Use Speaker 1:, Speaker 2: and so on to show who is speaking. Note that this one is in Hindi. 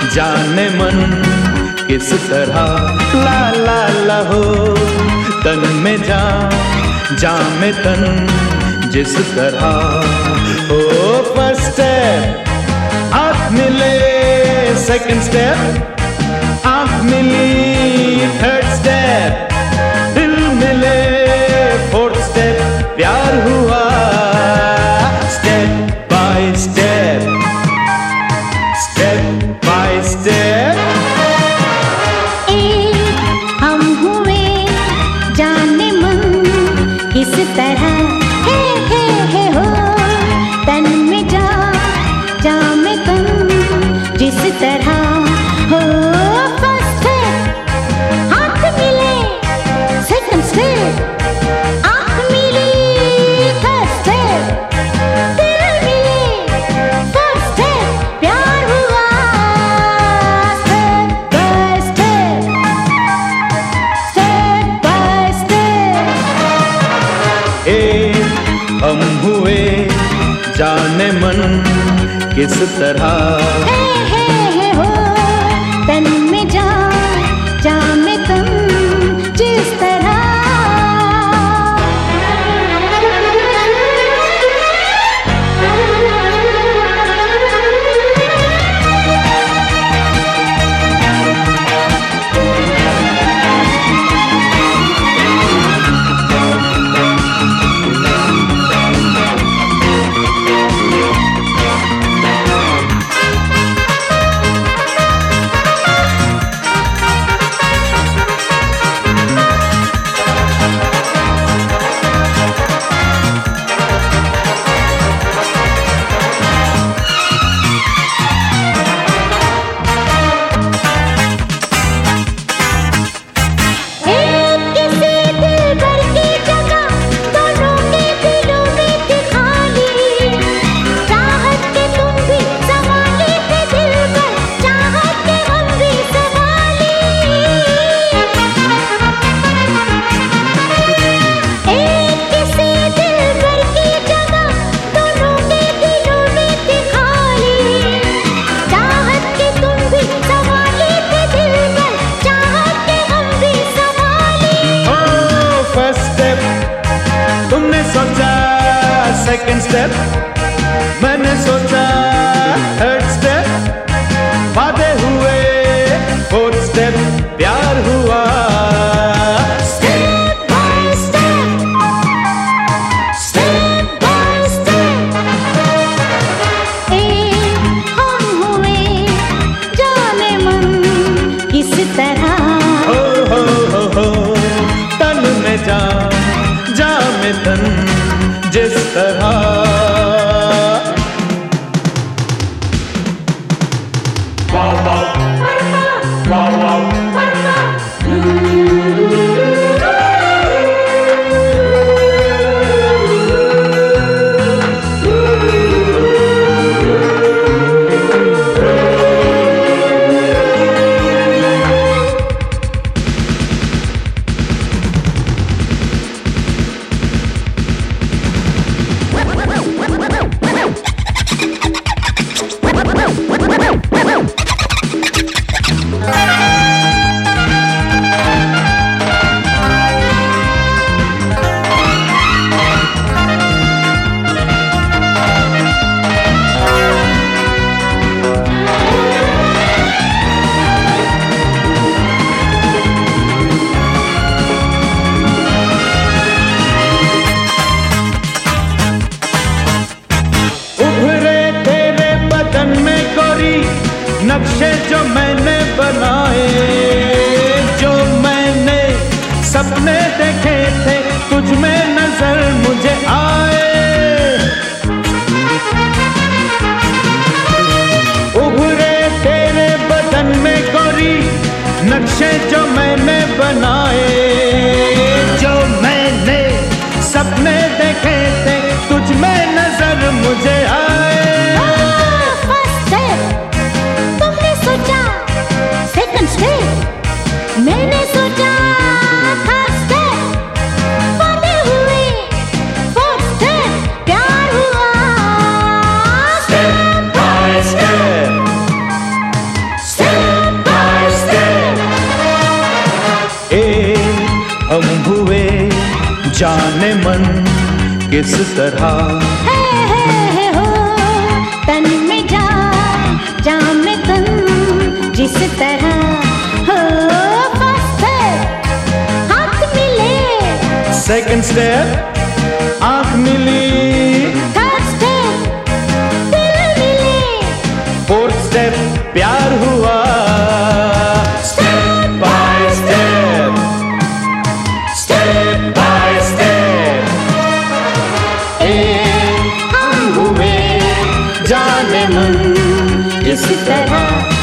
Speaker 1: जाने मन किस तरह ला ला ला हो, तन में जा में तन जिस तरह हो। फर्स्ट स्टेप आँख मिले, सेकंड स्टेप आँख मिली, थर्ड स्टेप दिल मिले, फोर्थ स्टेप प्यार हुआ। Step by step, step by step
Speaker 2: हम हुए जाने मन किस तरह है हो, तन में जा में तन जिस तरह हो। फर्स्ट स्टेप हाथ मिले, सेकंड स्टेप आँख मिली, थर्ड स्टेप दिल मिले, फोर्थ स्टेप प्यार हुआ। Step by step, step by step
Speaker 1: हम हुए जाने मन किस तरह
Speaker 2: है हो, तन में जा में तन जिस तरह।
Speaker 1: सेकंड स्टेप मैंने सोचा, थर्ड स्टेप वादे हुए, फोर्थ स्टेप प्यार हुआ।
Speaker 2: Step by step, step by step हम हुए जाने मन किस तरह
Speaker 1: हो तन में जा में तन जिस तरह। नक्शे जो मैंने बनाए, जो मैंने सपने देखे थे, तुझ में नजर मुझे आए। उभरे तेरे बदन में गोरी नक्शे जो मैंने बनाए, जो मैंने सपने देखे थे, तुझ में नजर मुझे आए।
Speaker 2: मैंने सोचा थर्ड स्टेप वादे हुए, फोर्थ स्टेप प्यार हुआ।
Speaker 1: स्टेप बाय स्टेप, किस तरह
Speaker 2: है हो तन में जा में तन जिस तरह हो। फर्स्ट स्टेप हाथ मिले,
Speaker 1: सेकंड स्टेप आंख मिली,
Speaker 2: थर्ड स्टेप दिल मिले,
Speaker 1: फोर्थ स्टेप प्यार हुआ। Step by step, step by step,
Speaker 2: हम हुए
Speaker 1: जाने मन
Speaker 2: इस तरह।